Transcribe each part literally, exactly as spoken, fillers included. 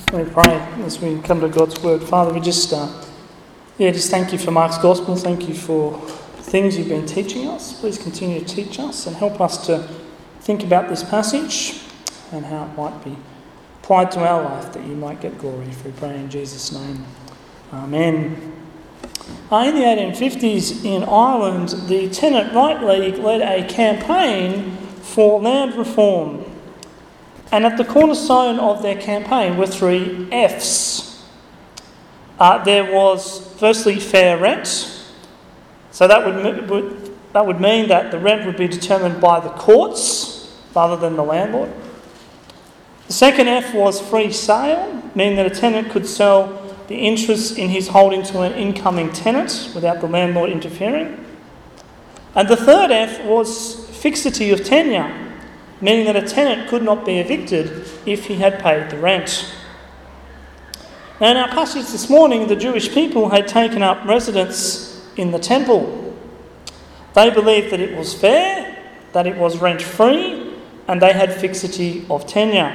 Let me pray as we come to God's Word. Father, we just, uh, yeah, just thank you for Mark's Gospel. Thank you for things you've been teaching us. Please continue to teach us and help us to think about this passage and how it might be applied to our life, that you might get glory. For we pray in Jesus' name. Amen. Uh, in the eighteen fifties in Ireland, the Tenant Right League led a campaign for land reform. And at the cornerstone of their campaign were three F's. Uh, there was, firstly, fair rent. So that would, would that would mean that the rent would be determined by the courts rather than the landlord. The second F was free sale, meaning that a tenant could sell the interest in his holding to an incoming tenant without the landlord interfering. And the third F was fixity of tenure, meaning that a tenant could not be evicted if he had paid the rent. Now, in our passage this morning, the Jewish people had taken up residence in the temple. They believed that it was fair, that it was rent-free, and they had fixity of tenure.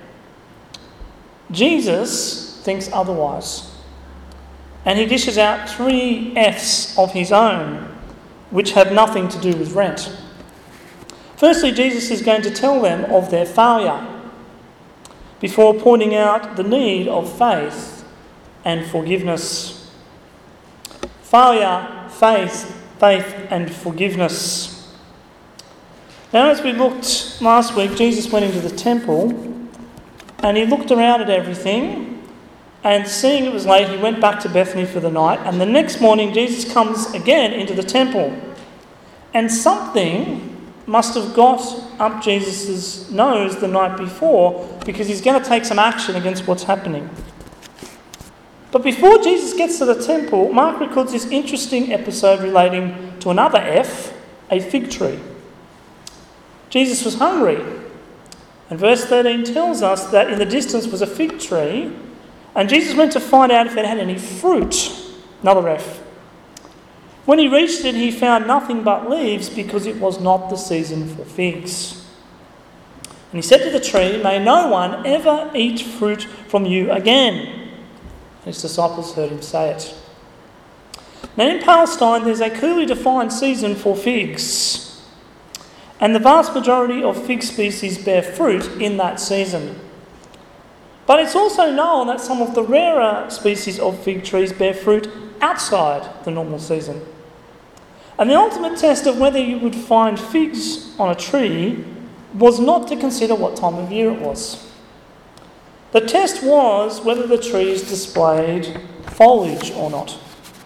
Jesus thinks otherwise, and he dishes out three F's of his own, which have nothing to do with rent. Firstly, Jesus is going to tell them of their failure before pointing out the need of faith and forgiveness. Failure, faith, faith and forgiveness. Now, as we looked last week, Jesus went into the temple and he looked around at everything, and seeing it was late, he went back to Bethany for the night, and the next morning Jesus comes again into the temple, and something must have got up Jesus' nose the night before, because he's going to take some action against what's happening. But before Jesus gets to the temple, Mark records this interesting episode relating to another F, a fig tree. Jesus was hungry, and verse thirteen tells us that in the distance was a fig tree, and Jesus went to find out if it had any fruit, another F. When he reached it, he found nothing but leaves, because it was not the season for figs. And he said to the tree, "May no one ever eat fruit from you again." And his disciples heard him say it. Now, in Palestine, there's a clearly defined season for figs, and the vast majority of fig species bear fruit in that season. But it's also known that some of the rarer species of fig trees bear fruit outside the normal season. And the ultimate test of whether you would find figs on a tree was not to consider what time of year it was. The test was whether the trees displayed foliage or not.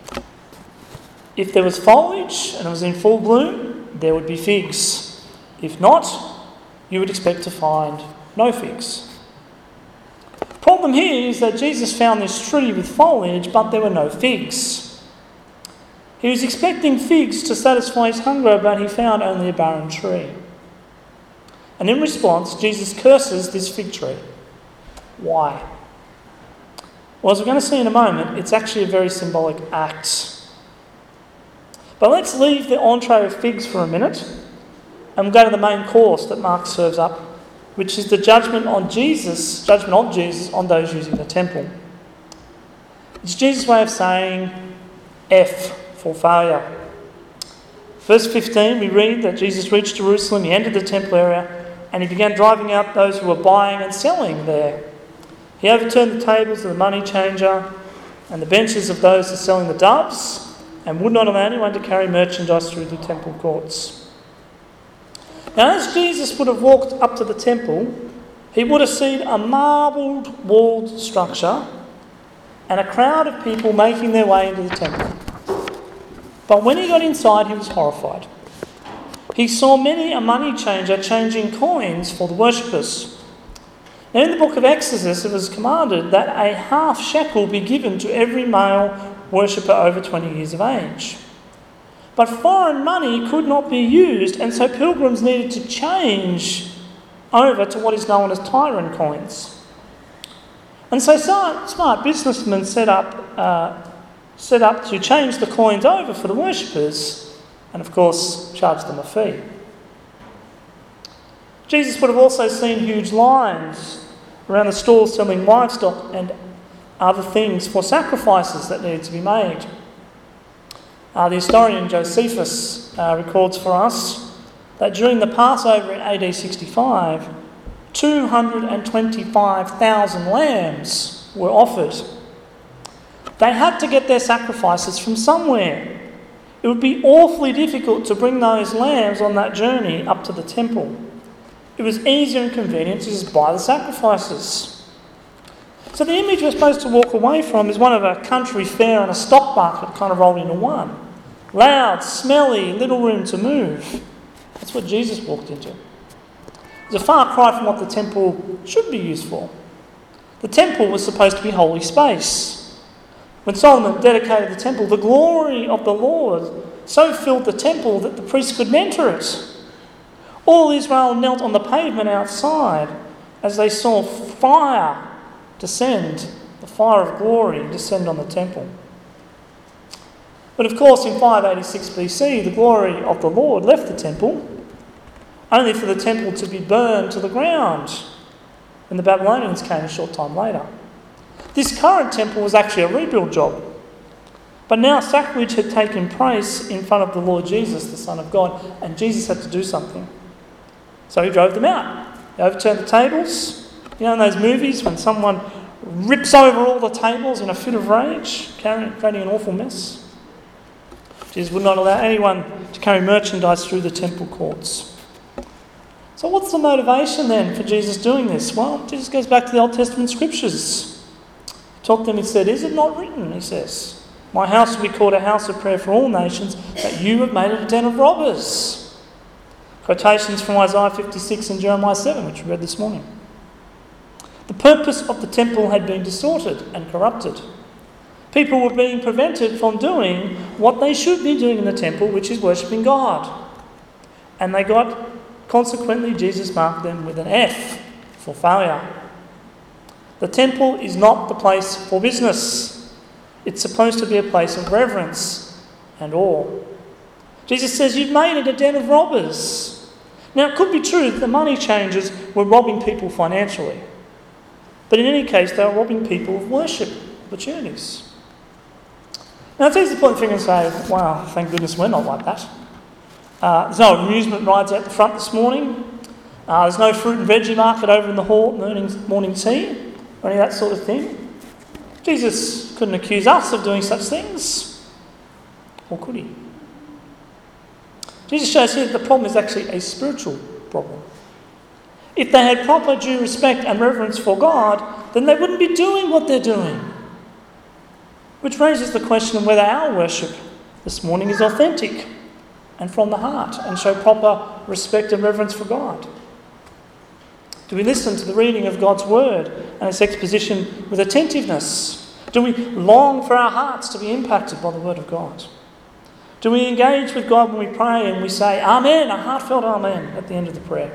If there was foliage and it was in full bloom, there would be figs. If not, you would expect to find no figs. The problem here is that Jesus found this tree with foliage, but there were no figs. He was expecting figs to satisfy his hunger, but he found only a barren tree. And in response, Jesus curses this fig tree. Why? Well, as we're going to see in a moment, it's actually a very symbolic act. But let's leave the entree of figs for a minute and we'll go to the main course that Mark serves up, which is the judgment on Jesus, judgment of Jesus on those using the temple. It's Jesus' way of saying F for failure. Verse fifteen, we read that Jesus reached Jerusalem, he entered the temple area, and he began driving out those who were buying and selling there. He overturned the tables of the money changer and the benches of those who were selling the doves, and would not allow anyone to carry merchandise through the temple courts. Now, as Jesus would have walked up to the temple, he would have seen a marbled walled structure and a crowd of people making their way into the temple. But when he got inside, he was horrified. He saw many a money changer changing coins for the worshippers. Now, in the book of Exodus, it was commanded that a half shekel be given to every male worshipper over twenty years of age. But foreign money could not be used, and so pilgrims needed to change over to what is known as Tyrian coins. And so smart businessmen set up uh, set up to change the coins over for the worshippers, and of course charge them a fee. Jesus would have also seen huge lines around the stalls selling livestock and other things for sacrifices that needed to be made. Uh, the historian Josephus uh, records for us that during the Passover in A D sixty-five, two hundred twenty-five thousand lambs were offered. They had to get their sacrifices from somewhere. It would be awfully difficult to bring those lambs on that journey up to the temple. It was easier and convenient to just buy the sacrifices. So the image we're supposed to walk away from is one of a country fair and a stock market kind of rolled into one. Loud, smelly, little room to move. That's what Jesus walked into. It's a far cry from what the temple should be used for. The temple was supposed to be holy space. When Solomon dedicated the temple, the glory of the Lord so filled the temple that the priests couldn't enter it. All Israel knelt on the pavement outside as they saw fire descend, the fire of glory descend on the temple. But of course, in five eighty-six B C, the glory of the Lord left the temple, only for the temple to be burned to the ground when the Babylonians came a short time later. This current temple was actually a rebuild job. But now sacrilege had taken place in front of the Lord Jesus, the Son of God, and Jesus had to do something. So he drove them out. He overturned the tables. You know in those movies when someone rips over all the tables in a fit of rage, creating an awful mess? Jesus would not allow anyone to carry merchandise through the temple courts. So what's the motivation then for Jesus doing this? Well, Jesus goes back to the Old Testament scriptures. Talk to them, he said, "Is it not written," he says, "My house will be called a house of prayer for all nations, but you have made it a den of robbers." Quotations from Isaiah fifty-six and Jeremiah seven, which we read this morning. The purpose of the temple had been distorted and corrupted. People were being prevented from doing what they should be doing in the temple, which is worshipping God. And they got, consequently, Jesus marked them with an F for failure. The temple is not the place for business. It's supposed to be a place of reverence and awe. Jesus says, "You've made it a den of robbers." Now, it could be true that the money changers were robbing people financially. But in any case, they were robbing people of worship opportunities. Now, it's easy to point the finger and say, "Wow, thank goodness we're not like that." Uh, there's no amusement rides out the front this morning. Uh, there's no fruit and veggie market over in the hall morning, morning tea, or any of that sort of thing. Jesus couldn't accuse us of doing such things. Or could he? Jesus shows here that the problem is actually a spiritual problem. If they had proper due respect and reverence for God, then they wouldn't be doing what they're doing. Which raises the question of whether our worship this morning is authentic and from the heart and show proper respect and reverence for God. Do we listen to the reading of God's word and its exposition with attentiveness? Do we long for our hearts to be impacted by the word of God? Do we engage with God when we pray and we say Amen, a heartfelt Amen at the end of the prayer?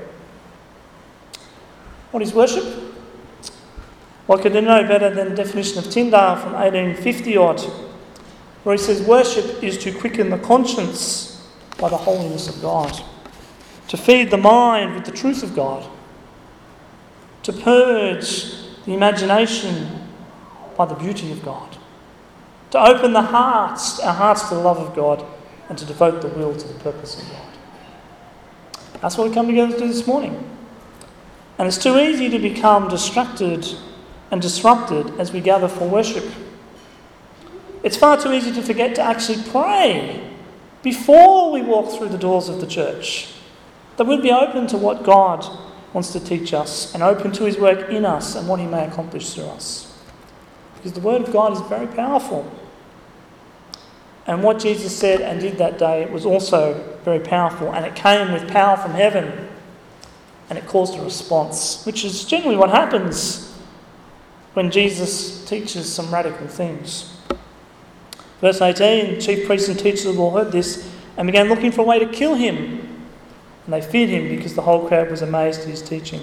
What is worship? Well, could you know better than the definition of Tyndale from eighteen fifty odd, where he says worship is to quicken the conscience by the holiness of God, to feed the mind with the truth of God, to purge the imagination by the beauty of God, to open the hearts, our hearts to the love of God, and to devote the will to the purpose of God. That's what we come together to do this morning. And it's too easy to become distracted and disrupted as we gather for worship. It's far too easy to forget to actually pray before we walk through the doors of the church, that we'd be open to what God wants to teach us and open to his work in us and what he may accomplish through us. Because the word of God is very powerful. And what Jesus said and did that day was also very powerful, and it came with power from heaven, and it caused a response, which is generally what happens when Jesus teaches some radical things. Verse eighteen, chief priests and teachers of the law heard this and began looking for a way to kill him. And they feared him because the whole crowd was amazed at his teaching.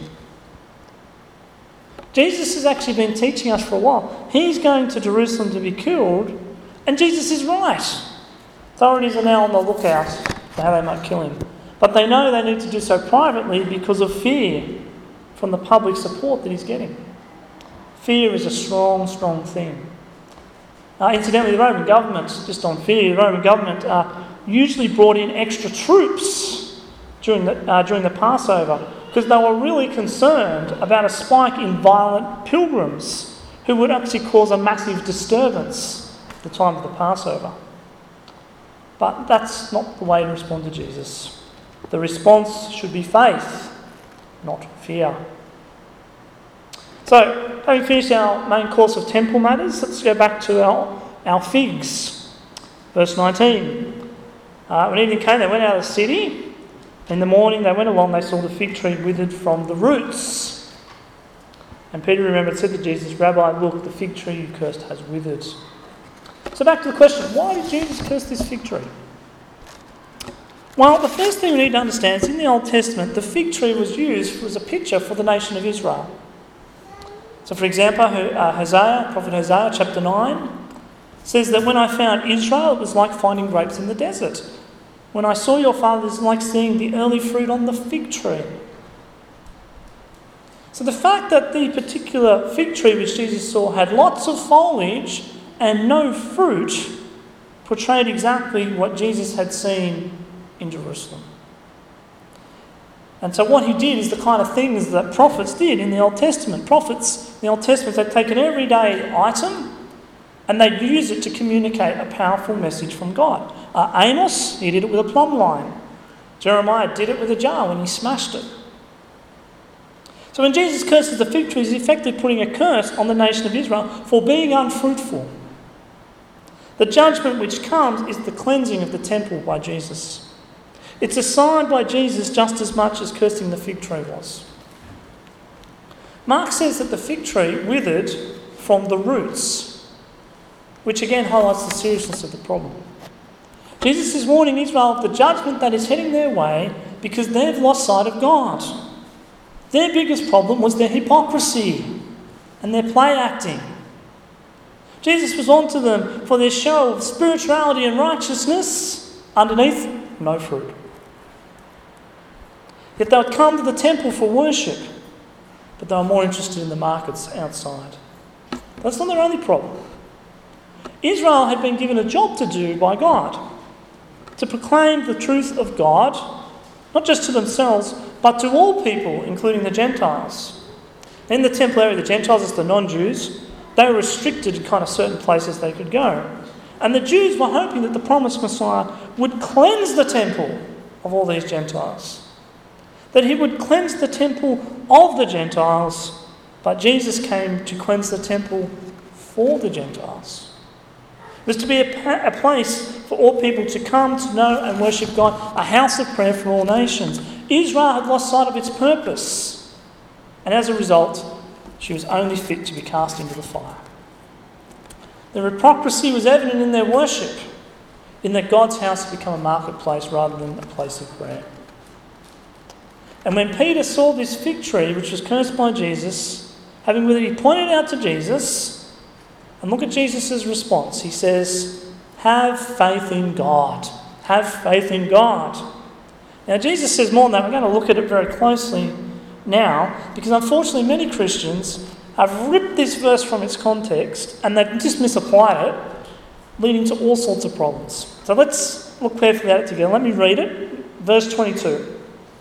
Jesus has actually been teaching us for a while. He's going to Jerusalem to be killed, and Jesus is right. Authorities are now on the lookout for how they might kill him. But they know they need to do so privately because of fear from the public support that he's getting. Fear is a strong, strong thing. Uh, incidentally, the Roman government, just on fear, the Roman government uh, usually brought in extra troops during the, uh, during the Passover because they were really concerned about a spike in violent pilgrims who would actually cause a massive disturbance at the time of the Passover. But that's not the way to respond to Jesus. The response should be faith, not fear. So, having finished our main course of temple matters, let's go back to our, our figs. Verse nineteen. Uh, when evening came, they went out of the city. In the morning they went along, they saw the fig tree withered from the roots. And Peter remembered, said to Jesus, Rabbi, look, the fig tree you cursed has withered. So back to the question, why did Jesus curse this fig tree? Well, the first thing we need to understand is in the Old Testament, the fig tree was used as a picture for the nation of Israel. So for example, uh, Hosea, Prophet Hosea, chapter nine, says that when I found Israel, it was like finding grapes in the desert. When I saw your fathers, it was like seeing the early fruit on the fig tree. So the fact that the particular fig tree which Jesus saw had lots of foliage and no fruit portrayed exactly what Jesus had seen in Jerusalem. And so what he did is the kind of things that prophets did in the Old Testament. Prophets in the Old Testament, they'd take an everyday item and they'd use it to communicate a powerful message from God. Uh, Amos, he did it with a plumb line. Jeremiah did it with a jar when he smashed it. So when Jesus curses the fig tree, he's effectively putting a curse on the nation of Israel for being unfruitful. The judgment which comes is the cleansing of the temple by Jesus. It's a sign by Jesus just as much as cursing the fig tree was. Mark says that the fig tree withered from the roots, which again highlights the seriousness of the problem. Jesus is warning Israel of the judgment that is heading their way because they've lost sight of God. Their biggest problem was their hypocrisy and their play acting. Jesus was on to them for their show of spirituality and righteousness. Underneath, no fruit. Yet they would come to the temple for worship, but they were more interested in the markets outside. That's not their only problem. Israel had been given a job to do by God, to proclaim the truth of God, not just to themselves, but to all people, including the Gentiles. In the temple area, the Gentiles, as the non-Jews, they were restricted to kind of certain places they could go. And the Jews were hoping that the promised Messiah would cleanse the temple of all these Gentiles. That he would cleanse the temple of the Gentiles, but Jesus came to cleanse the temple for the Gentiles. It was to be a, pa- a place for all people to come to know and worship God, a house of prayer for all nations. Israel had lost sight of its purpose, and as a result, she was only fit to be cast into the fire. Their hypocrisy was evident in their worship, in that God's house had become a marketplace rather than a place of prayer. And when Peter saw this fig tree, which was cursed by Jesus, having with it, he pointed out to Jesus, and look at Jesus' response. He says, have faith in God. Have faith in God. Now, Jesus says more than that. We're going to look at it very closely now, because unfortunately many Christians have ripped this verse from its context and they've just misapplied it, leading to all sorts of problems. So let's look carefully at it together. Let me read it. Verse twenty-two.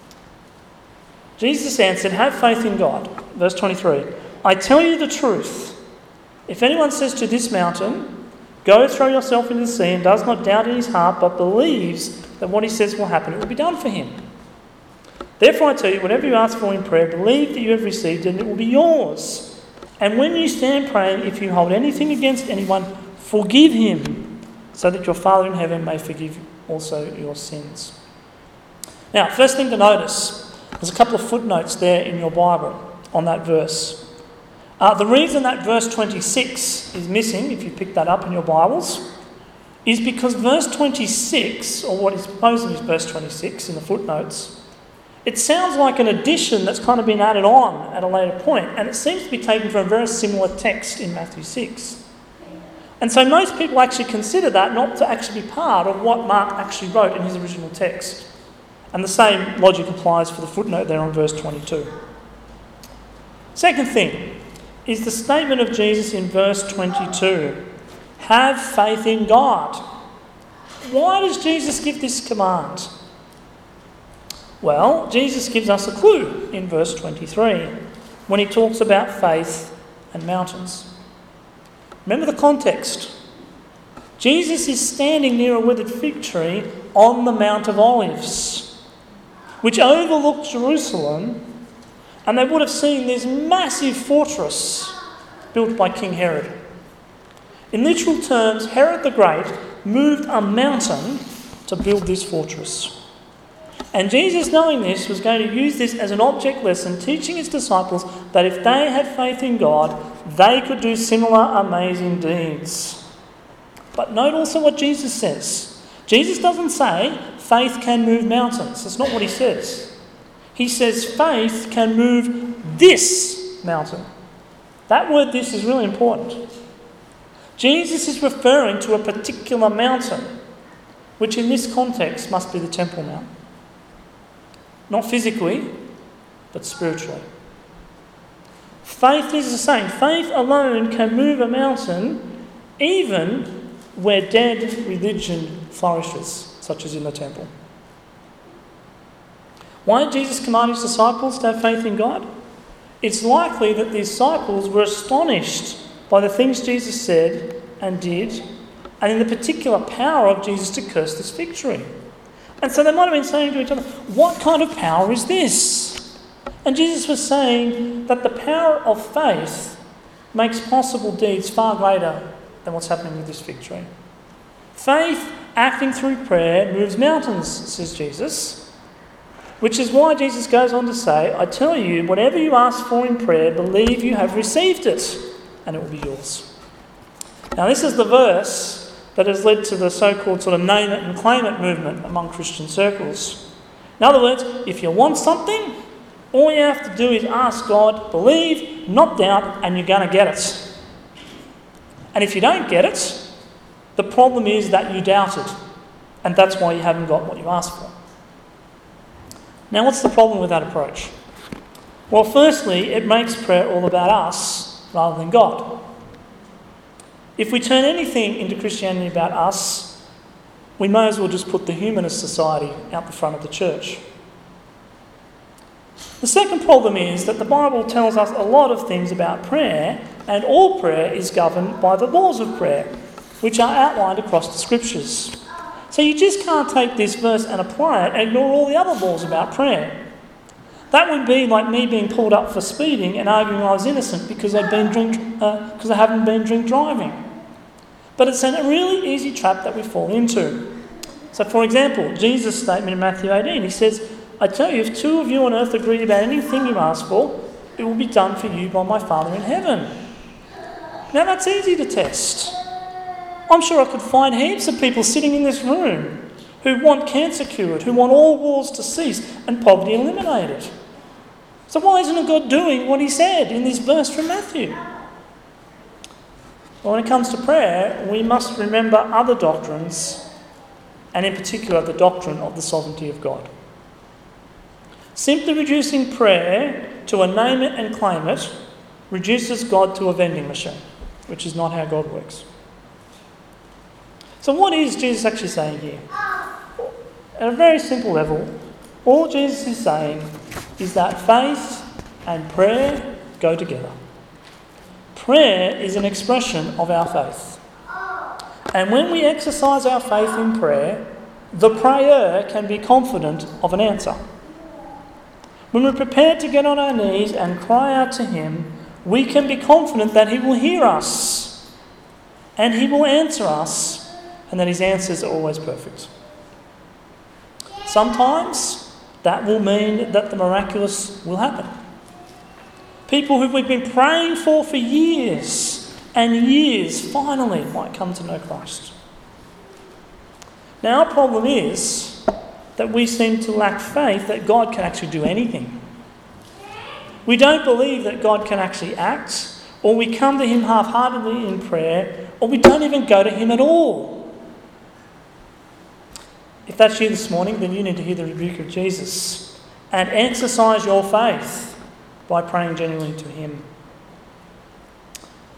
Jesus answered, have faith in God. Verse twenty-three. I tell you the truth. If anyone says to this mountain, go throw yourself into the sea, and does not doubt in his heart, but believes that what he says will happen, it will be done for him. Therefore I tell you, whatever you ask for in prayer, believe that you have received it, and it will be yours. And when you stand praying, if you hold anything against anyone, forgive him, so that your Father in heaven may forgive also your sins. Now, first thing to notice, there's a couple of footnotes there in your Bible on that verse. Uh, the reason that verse twenty-six is missing, if you pick that up in your Bibles, is because verse twenty-six, or what is supposedly verse twenty-six in the footnotes, it sounds like an addition that's kind of been added on at a later point, and it seems to be taken from a very similar text in Matthew six. And so most people actually consider that not to actually be part of what Mark actually wrote in his original text. And the same logic applies for the footnote there on verse twenty-two. Second thing, is the statement of Jesus in verse twenty-two. Have faith in God. Why does Jesus give this command? Well, Jesus gives us a clue in verse twenty-three when he talks about faith and mountains. Remember the context. Jesus is standing near a withered fig tree on the Mount of Olives, which overlooked Jerusalem, and they would have seen this massive fortress built by King Herod. In literal terms, Herod the Great moved a mountain to build this fortress. And Jesus, knowing this, was going to use this as an object lesson, teaching his disciples that if they had faith in God, they could do similar amazing deeds. But note also what Jesus says. Jesus doesn't say faith can move mountains. That's not what he says. He says faith can move this mountain. That word "this" is really important. Jesus is referring to a particular mountain, which in this context must be the Temple Mount. Not physically, but spiritually. Faith is the same. Faith alone can move a mountain even where dead religion flourishes, such as in the temple. Why did Jesus command his disciples to have faith in God? It's likely that the disciples were astonished by the things Jesus said and did, and in the particular power of Jesus to curse this fig tree. And so they might have been saying to each other, what kind of power is this? And Jesus was saying that the power of faith makes possible deeds far greater than what's happening with this fig tree. Faith acting through prayer moves mountains, says Jesus, which is why Jesus goes on to say, I tell you, whatever you ask for in prayer, believe you have received it, and it will be yours. Now this is the verse that has led to the so-called sort of name it and claim it movement among Christian circles. In other words, if you want something, all you have to do is ask God, believe, not doubt, and you're going to get it. And if you don't get it, the problem is that you doubted, and that's why you haven't got what you asked for. Now, what's the problem with that approach? Well, firstly, it makes prayer all about us rather than God. If we turn anything into Christianity about us, we may as well just put the humanist society out the front of the church. The second problem is that the Bible tells us a lot of things about prayer, and all prayer is governed by the laws of prayer, which are outlined across the scriptures. So you just can't take this verse and apply it and ignore all the other laws about prayer. That would be like me being pulled up for speeding and arguing I was innocent because I'd been drink uh, because I haven't been drink driving. But it's a really easy trap that we fall into. So, for example, Jesus' statement in Matthew eighteen, he says, I tell you, if two of you on earth agree about anything you ask for, it will be done for you by my Father in heaven. Now that's easy to test. I'm sure I could find heaps of people sitting in this room who want cancer cured, who want all wars to cease and poverty eliminated. So why isn't God doing what he said in this verse from Matthew? Well, when it comes to prayer, we must remember other doctrines, and in particular the doctrine of the sovereignty of God. Simply reducing prayer to a name it and claim it reduces God to a vending machine, which is not how God works. So what is Jesus actually saying here? At a very simple level, all Jesus is saying is that faith and prayer go together. Prayer is an expression of our faith. And when we exercise our faith in prayer, the prayer can be confident of an answer. When we're prepared to get on our knees and cry out to him, we can be confident that he will hear us and he will answer us, and that his answers are always perfect. Sometimes that will mean that the miraculous will happen. People who we've been praying for for years and years finally might come to know Christ. Now our problem is that we seem to lack faith that God can actually do anything. We don't believe that God can actually act, or we come to him half-heartedly in prayer, or we don't even go to him at all. If that's you this morning, then you need to hear the rebuke of Jesus and exercise your faith by praying genuinely to him.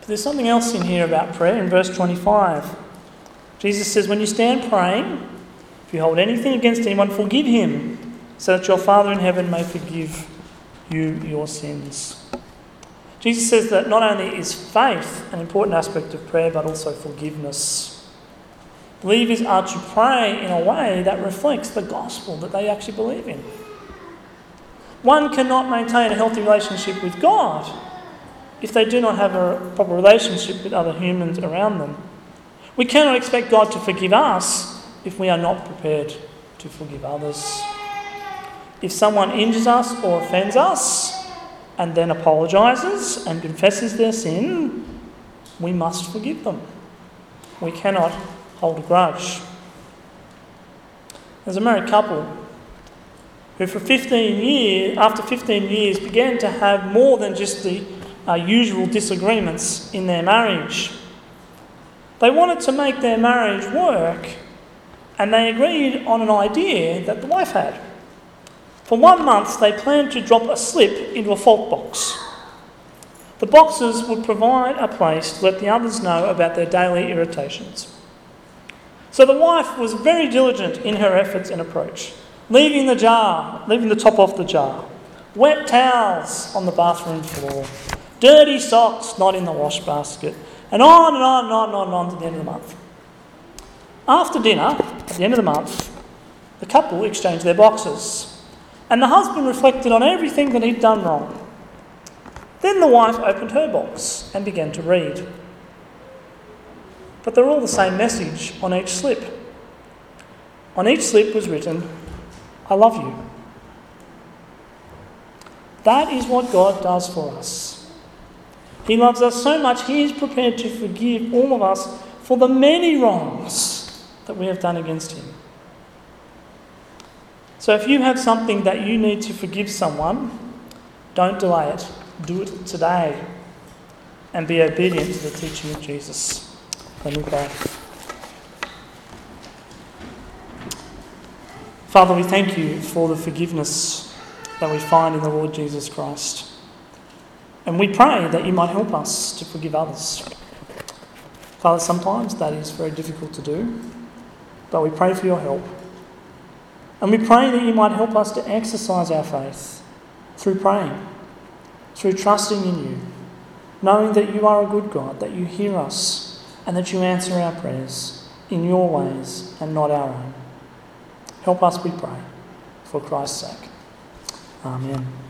But there's something else in here about prayer in verse twenty-five. Jesus says, when you stand praying, if you hold anything against anyone, forgive him, so that your Father in heaven may forgive you your sins. Jesus says that not only is faith an important aspect of prayer, but also forgiveness. Believers are to pray in a way that reflects the gospel that they actually believe in. One cannot maintain a healthy relationship with God if they do not have a proper relationship with other humans around them. We cannot expect God to forgive us if we are not prepared to forgive others. If someone injures us or offends us and then apologises and confesses their sin, we must forgive them. We cannot hold a grudge. There's a married couple who for fifteen years, after fifteen years, began to have more than just the uh, usual disagreements in their marriage. They wanted to make their marriage work, and they agreed on an idea that the wife had. For one month, they planned to drop a slip into a fault box. The boxes would provide a place to let the others know about their daily irritations. So the wife was very diligent in her efforts and approach, leaving the jar, leaving the top off the jar, wet towels on the bathroom floor, dirty socks not in the wash basket, and on and on and on and on and on to the end of the month. After dinner, at the end of the month, the couple exchanged their boxes, and the husband reflected on everything that he'd done wrong. Then the wife opened her box and began to read. But they're all the same message on each slip. On each slip was written, "I love you." That is what God does for us. He loves us so much, he is prepared to forgive all of us for the many wrongs that we have done against him. So if you have something that you need to forgive someone, don't delay it. Do it today. And be obedient to the teaching of Jesus. Let me pray. Father, we thank you for the forgiveness that we find in the Lord Jesus Christ. And we pray that you might help us to forgive others. Father, sometimes that is very difficult to do, but we pray for your help. And we pray that you might help us to exercise our faith through praying, through trusting in you, knowing that you are a good God, that you hear us, and that you answer our prayers in your ways and not our own. Help us, we pray, for Christ's sake. Amen.